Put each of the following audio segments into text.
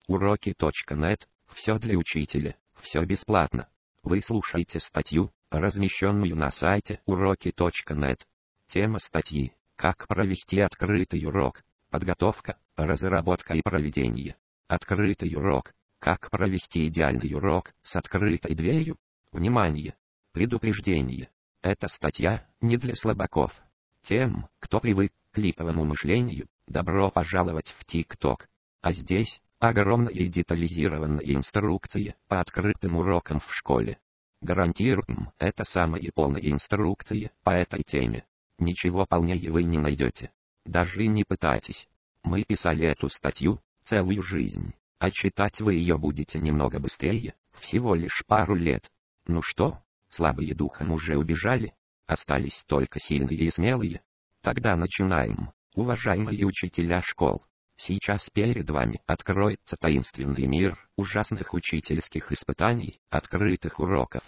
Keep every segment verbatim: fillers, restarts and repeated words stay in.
Уроки точка нет. Все для учителя, все бесплатно. Вы слушаете статью, размещенную на сайте уроки точка нет. Тема статьи: как провести открытый урок. Подготовка, разработка и проведение. Открытый урок. Как провести идеальный урок с открытой дверью? Внимание! Предупреждение. Эта статья не для слабаков. Тем, кто привык к липовому мышлению, добро пожаловать в ТикТок. А здесь огромная и детализированная инструкция по открытым урокам в школе. Гарантируем, это самая полная инструкция по этой теме. Ничего полнее вы не найдете. Даже и не пытайтесь. Мы писали эту статью целую жизнь, а читать вы ее будете немного быстрее, всего лишь пару лет. Ну что, слабые духом уже убежали? Остались только сильные и смелые? Тогда начинаем, уважаемые учителя школ. Сейчас перед вами откроется таинственный мир ужасных учительских испытаний, открытых уроков.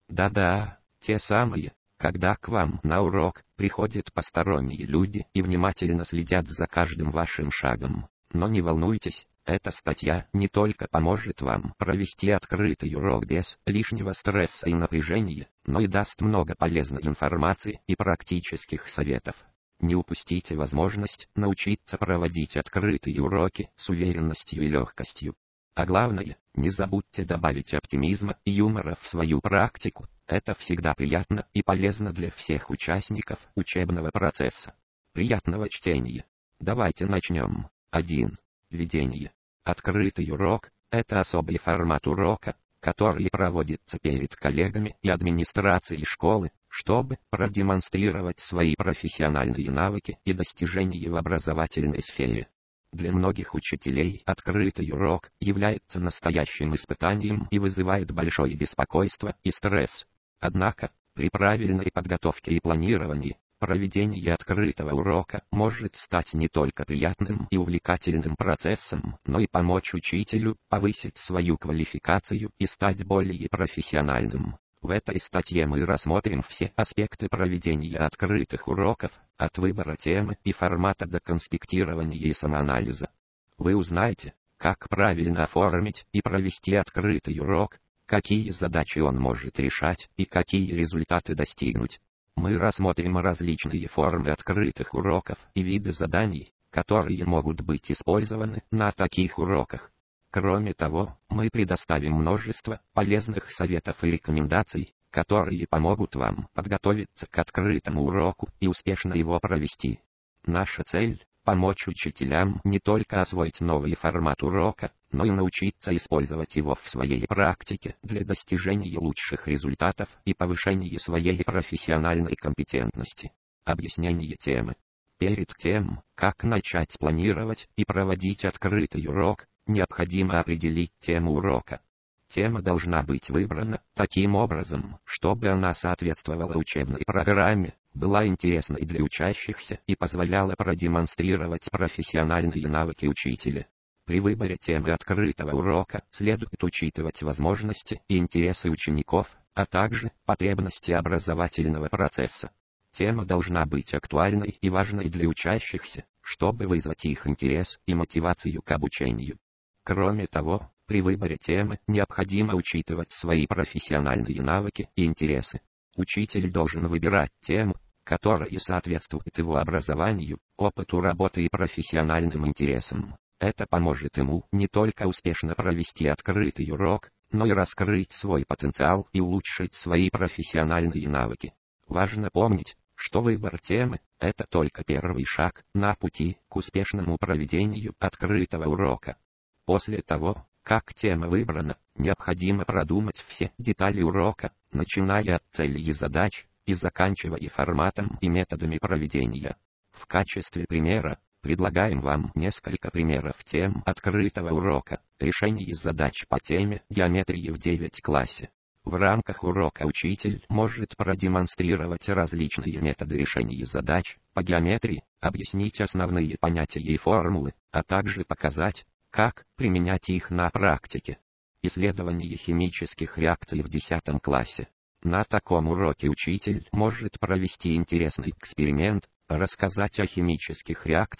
Да-да, те самые, когда к вам на урок приходят посторонние люди и внимательно следят за каждым вашим шагом. Но не волнуйтесь, эта статья не только поможет вам провести открытый урок без лишнего стресса и напряжения, но и даст много полезной информации и практических советов. Не упустите возможность научиться проводить открытые уроки с уверенностью и легкостью. А главное, не забудьте добавить оптимизма и юмора в свою практику. Это всегда приятно и полезно для всех участников учебного процесса. Приятного чтения. Давайте начнем. один. Введение. Открытый урок – это особый формат урока, который проводится перед коллегами и администрацией школы, чтобы продемонстрировать свои профессиональные навыки и достижения в образовательной сфере. Для многих учителей открытый урок является настоящим испытанием и вызывает большое беспокойство и стресс. Однако, при правильной подготовке и планировании, проведение открытого урока может стать не только приятным и увлекательным процессом, но и помочь учителю повысить свою квалификацию и стать более профессиональным. В этой статье мы рассмотрим все аспекты проведения открытых уроков, от выбора темы и формата до конспектирования и самоанализа. Вы узнаете, как правильно оформить и провести открытый урок, какие задачи он может решать и какие результаты достигнуть. Мы рассмотрим различные формы открытых уроков и виды заданий, которые могут быть использованы на таких уроках. Кроме того, мы предоставим множество полезных советов и рекомендаций, которые помогут вам подготовиться к открытому уроку и успешно его провести. Наша цель – помочь учителям не только освоить новый формат урока, но и научиться использовать его в своей практике для достижения лучших результатов и повышения своей профессиональной компетентности. Объяснение темы. Перед тем, как начать планировать и проводить открытый урок, необходимо определить тему урока. Тема должна быть выбрана таким образом, чтобы она соответствовала учебной программе, была интересной для учащихся и позволяла продемонстрировать профессиональные навыки учителя. При выборе темы открытого урока следует учитывать возможности и интересы учеников, а также потребности образовательного процесса. Тема должна быть актуальной и важной для учащихся, чтобы вызвать их интерес и мотивацию к обучению. Кроме того, при выборе темы необходимо учитывать свои профессиональные навыки и интересы. Учитель должен выбирать тему, которая соответствует его образованию, опыту работы и профессиональным интересам. Это поможет ему не только успешно провести открытый урок, но и раскрыть свой потенциал и улучшить свои профессиональные навыки. Важно помнить, что выбор темы – это только первый шаг на пути к успешному проведению открытого урока. После того, как тема выбрана, необходимо продумать все детали урока, начиная от целей и задач, и заканчивая форматом и методами проведения. В качестве примера, предлагаем вам несколько примеров тем открытого урока, решение задач по теме геометрии в девятом классе. В рамках урока учитель может продемонстрировать различные методы решения задач по геометрии, объяснить основные понятия и формулы, а также показать, как применять их на практике. Исследование химических реакций в десятом классе. На таком уроке учитель может провести интересный эксперимент, рассказать о химических реакциях,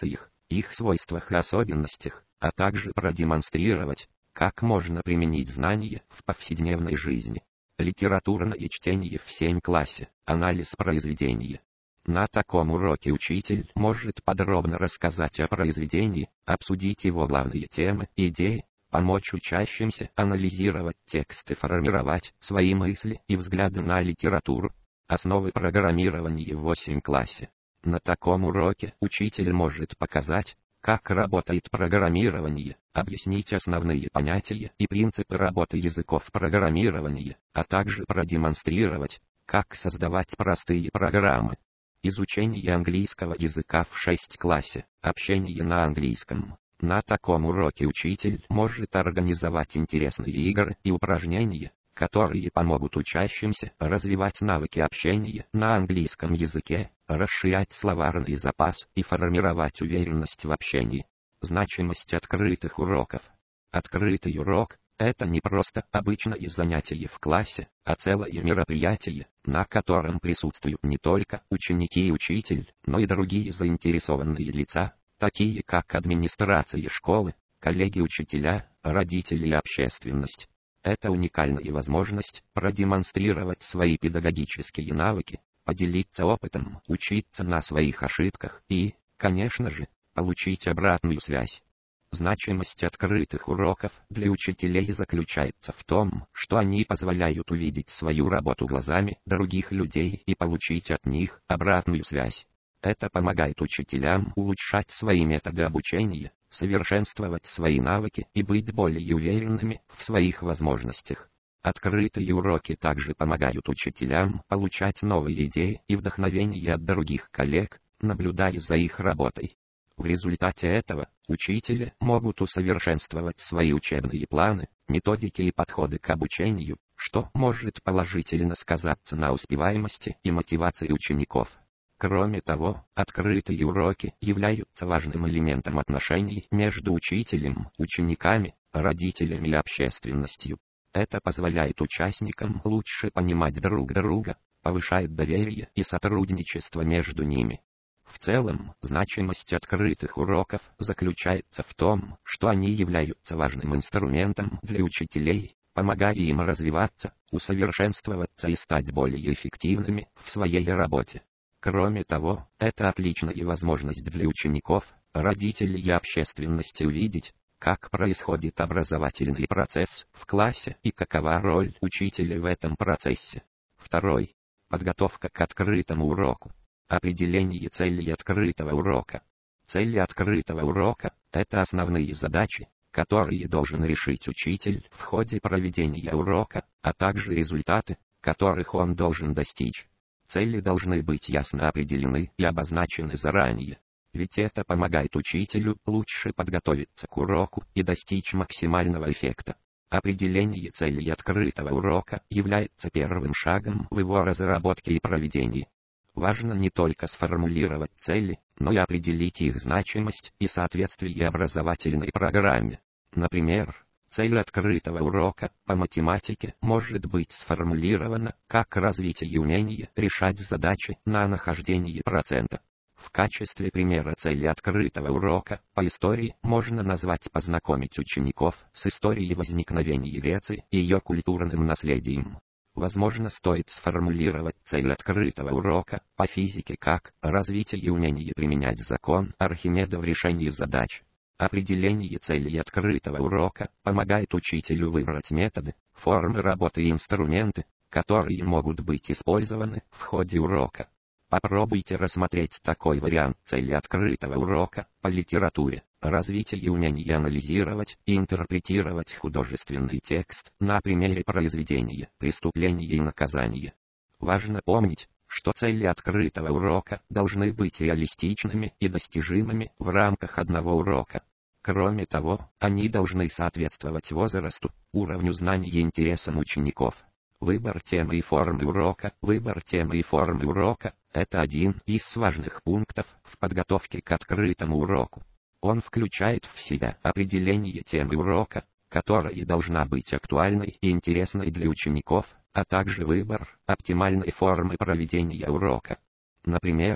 их свойствах и особенностях, а также продемонстрировать, как можно применить знания в повседневной жизни. Литературное чтение в седьмом классе, анализ произведения. На таком уроке учитель может подробно рассказать о произведении, обсудить его главные темы, идеи, помочь учащимся анализировать тексты, формировать свои мысли и взгляды на литературу. Основы программирования в восьмом классе. На таком уроке учитель может показать, как работает программирование, объяснить основные понятия и принципы работы языков программирования, а также продемонстрировать, как создавать простые программы. Изучение английского языка в шестом классе, общение на английском. На таком уроке учитель может организовать интересные игры и упражнения, которые помогут учащимся развивать навыки общения на английском языке, расширять словарный запас и формировать уверенность в общении. Значимость открытых уроков. Открытый урок – это не просто обычное занятие в классе, а целое мероприятие, на котором присутствуют не только ученики и учитель, но и другие заинтересованные лица, такие как администрация школы, коллеги-учителя, родители и общественность. Это уникальная возможность продемонстрировать свои педагогические навыки, поделиться опытом, учиться на своих ошибках и, конечно же, получить обратную связь. Значимость открытых уроков для учителей заключается в том, что они позволяют увидеть свою работу глазами других людей и получить от них обратную связь. Это помогает учителям улучшать свои методы обучения, совершенствовать свои навыки и быть более уверенными в своих возможностях. Открытые уроки также помогают учителям получать новые идеи и вдохновение от других коллег, наблюдая за их работой. В результате этого учителя могут усовершенствовать свои учебные планы, методики и подходы к обучению, что может положительно сказаться на успеваемости и мотивации учеников. Кроме того, открытые уроки являются важным элементом отношений между учителем, учениками, родителями и общественностью. Это позволяет участникам лучше понимать друг друга, повышает доверие и сотрудничество между ними. В целом, значимость открытых уроков заключается в том, что они являются важным инструментом для учителей, помогая им развиваться, усовершенствоваться и стать более эффективными в своей работе. Кроме того, это отличная возможность для учеников, родителей и общественности увидеть, как происходит образовательный процесс в классе и какова роль учителя в этом процессе. Второй. Подготовка к открытому уроку. Определение целей открытого урока. Цели открытого урока – это основные задачи, которые должен решить учитель в ходе проведения урока, а также результаты, которых он должен достичь. Цели должны быть ясно определены и обозначены заранее, ведь это помогает учителю лучше подготовиться к уроку и достичь максимального эффекта. Определение целей открытого урока является первым шагом в его разработке и проведении. Важно не только сформулировать цели, но и определить их значимость и соответствие образовательной программе. Например, цель открытого урока по математике может быть сформулирована как развитие умения решать задачи на нахождение процента. В качестве примера цели открытого урока по истории можно назвать познакомить учеников с историей возникновения Греции и ее культурным наследием. Возможно, стоит сформулировать цель открытого урока по физике как развитие умения применять закон Архимеда в решении задач. Определение целей открытого урока помогает учителю выбрать методы, формы работы и инструменты, которые могут быть использованы в ходе урока. Попробуйте рассмотреть такой вариант цели открытого урока по литературе, развитие умения анализировать и интерпретировать художественный текст на примере произведения «Преступление и наказание». Важно помнить, что цели открытого урока должны быть реалистичными и достижимыми в рамках одного урока. Кроме того, они должны соответствовать возрасту, уровню знаний и интересам учеников. Выбор темы и формы урока. Выбор темы и формы урока – это один из важных пунктов в подготовке к открытому уроку. Он включает в себя определение темы урока, которая должна быть актуальной и интересной для учеников, а также выбор оптимальной формы проведения урока. Например,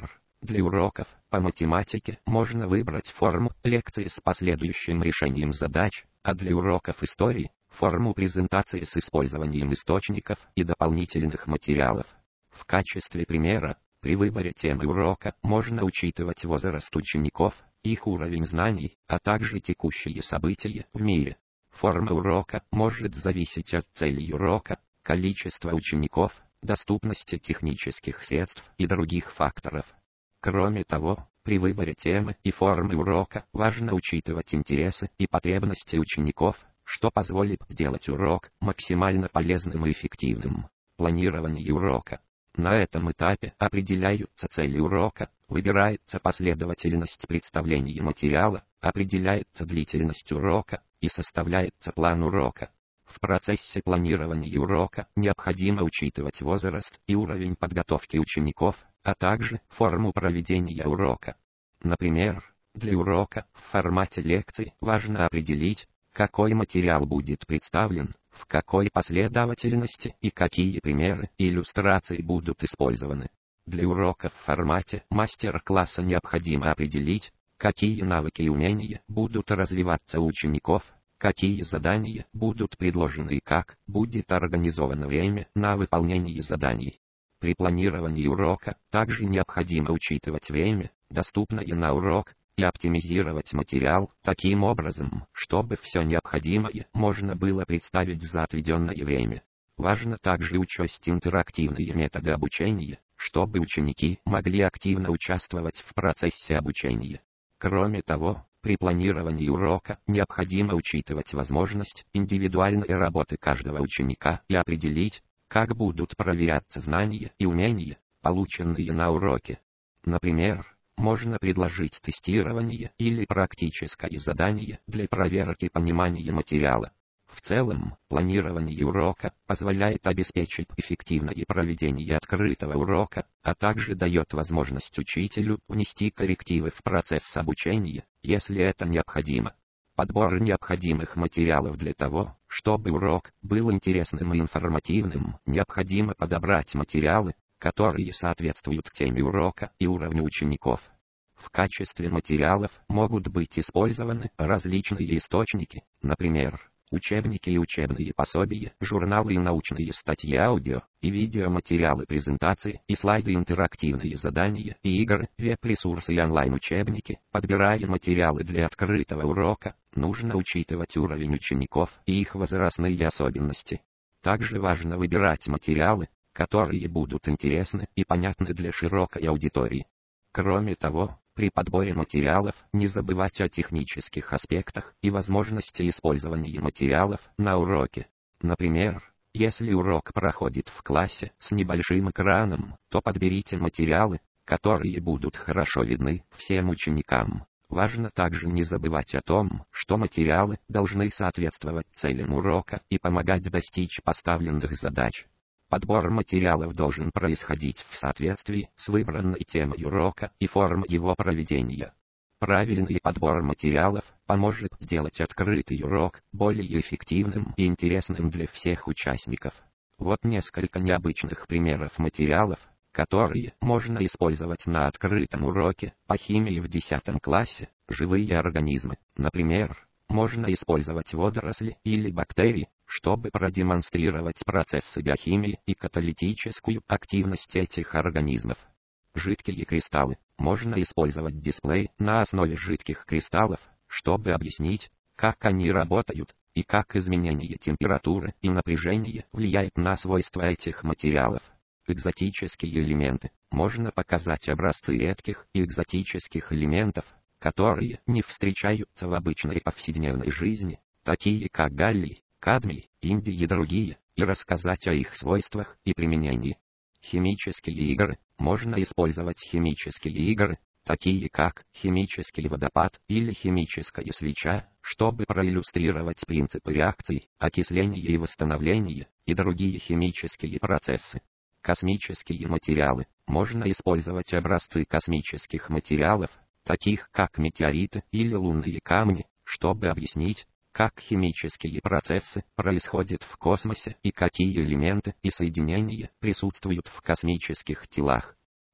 Для уроков по математике можно выбрать форму лекции с последующим решением задач, а для уроков истории – форму презентации с использованием источников и дополнительных материалов. В качестве примера, при выборе темы урока можно учитывать возраст учеников, их уровень знаний, а также текущие события в мире. Форма урока может зависеть от целей урока, количества учеников, доступности технических средств и других факторов. Кроме того, при выборе темы и формы урока важно учитывать интересы и потребности учеников, что позволит сделать урок максимально полезным и эффективным. Планирование урока. На этом этапе определяются цели урока, выбирается последовательность представления материала, определяется длительность урока и составляется план урока. В процессе планирования урока необходимо учитывать возраст и уровень подготовки учеников, а также форму проведения урока. Например, для урока в формате лекций важно определить, какой материал будет представлен, в какой последовательности и какие примеры и иллюстрации будут использованы. Для урока в формате мастер-класса необходимо определить, какие навыки и умения будут развиваться у учеников, какие задания будут предложены и как будет организовано время на выполнение заданий. При планировании урока также необходимо учитывать время, доступное на урок, и оптимизировать материал таким образом, чтобы все необходимое можно было представить за отведенное время. Важно также учесть интерактивные методы обучения, чтобы ученики могли активно участвовать в процессе обучения. Кроме того, при планировании урока необходимо учитывать возможность индивидуальной работы каждого ученика и определить, как будут проверяться знания и умения, полученные на уроке. Например, можно предложить тестирование или практическое задание для проверки понимания материала. В целом, планирование урока позволяет обеспечить эффективное проведение открытого урока, а также дает возможность учителю внести коррективы в процесс обучения, если это необходимо. Подбор необходимых материалов. Для того, чтобы урок был интересным и информативным, необходимо подобрать материалы, которые соответствуют теме урока и уровню учеников. В качестве материалов могут быть использованы различные источники, например, учебники и учебные пособия, журналы и научные статьи, аудио и видеоматериалы, презентации и слайды, интерактивные задания и игры, веб-ресурсы и онлайн-учебники. Подбирая материалы для открытого урока, нужно учитывать уровень учеников и их возрастные особенности. Также важно выбирать материалы, которые будут интересны и понятны для широкой аудитории. Кроме того, при подборе материалов не забывать о технических аспектах и возможности использования материалов на уроке. Например, если урок проходит в классе с небольшим экраном, то подберите материалы, которые будут хорошо видны всем ученикам. Важно также не забывать о том, что материалы должны соответствовать целям урока и помогать достичь поставленных задач. Подбор материалов должен происходить в соответствии с выбранной темой урока и формой его проведения. Правильный подбор материалов поможет сделать открытый урок более эффективным и интересным для всех участников. Вот несколько необычных примеров материалов, которые можно использовать на открытом уроке по химии в десятом классе. Живые организмы. Например, можно использовать водоросли или бактерии, чтобы продемонстрировать процессы биохимии и каталитическую активность этих организмов. Жидкие кристаллы. Можно использовать дисплей на основе жидких кристаллов, чтобы объяснить, как они работают, и как изменение температуры и напряжения влияет на свойства этих материалов. Экзотические элементы. Можно показать образцы редких и экзотических элементов, которые не встречаются в обычной повседневной жизни, такие как галлий, кадмий, индий и другие, и рассказать о их свойствах и применении. Химические игры. Можно использовать химические игры, такие как химический водопад или химическая свеча, чтобы проиллюстрировать принципы реакций, окисления и восстановления, и другие химические процессы. Космические материалы. Можно использовать образцы космических материалов, таких как метеориты или лунные камни, чтобы объяснить, как химические процессы происходят в космосе и какие элементы и соединения присутствуют в космических телах.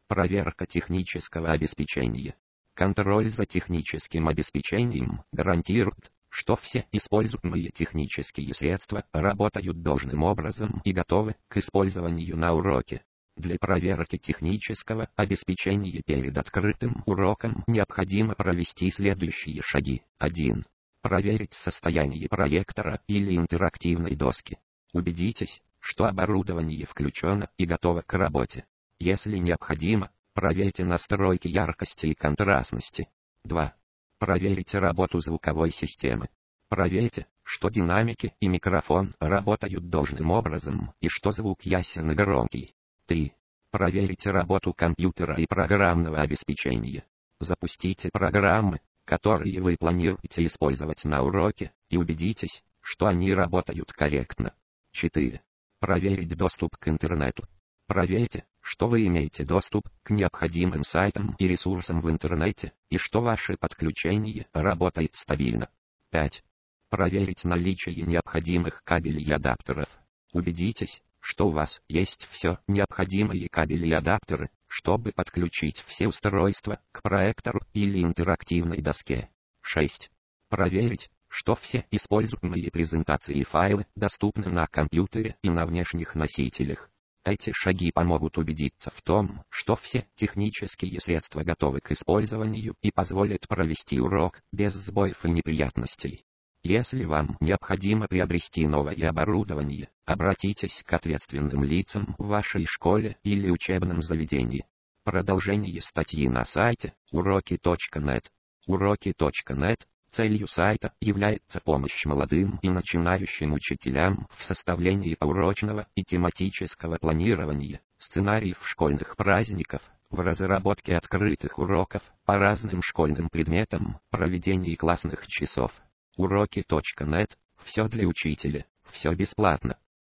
Проверка технического обеспечения. Контроль за техническим обеспечением гарантирует, что все используемые технические средства работают должным образом и готовы к использованию на уроке. Для проверки технического обеспечения перед открытым уроком необходимо провести следующие шаги. один. Проверить состояние проектора или интерактивной доски. Убедитесь, что оборудование включено и готово к работе. Если необходимо, проверьте настройки яркости и контрастности. два. Проверите работу звуковой системы. Проверьте, что динамики и микрофон работают должным образом и что звук ясен и громкий. три. Проверите работу компьютера и программного обеспечения. Запустите программы, которые вы планируете использовать на уроке, и убедитесь, что они работают корректно. четыре. Проверить доступ к интернету. Проверьте, что вы имеете доступ к необходимым сайтам и ресурсам в интернете, и что ваше подключение работает стабильно. пять. Проверить наличие необходимых кабелей и адаптеров. Убедитесь, что у вас есть все необходимые кабели и адаптеры, чтобы подключить все устройства к проектору или интерактивной доске. шесть. Проверить, что все используемые презентации и файлы доступны на компьютере и на внешних носителях. Эти шаги помогут убедиться в том, что все технические средства готовы к использованию и позволят провести урок без сбоев и неприятностей. Если вам необходимо приобрести новое оборудование, обратитесь к ответственным лицам в вашей школе или учебном заведении. Продолжение статьи на сайте уроки точка нет. уроки точка нет. Целью сайта является помощь молодым и начинающим учителям в составлении поурочного и тематического планирования, сценариев школьных праздников, в разработке открытых уроков по разным школьным предметам, проведении классных часов. уроки точка нет. Все для учителя, все бесплатно.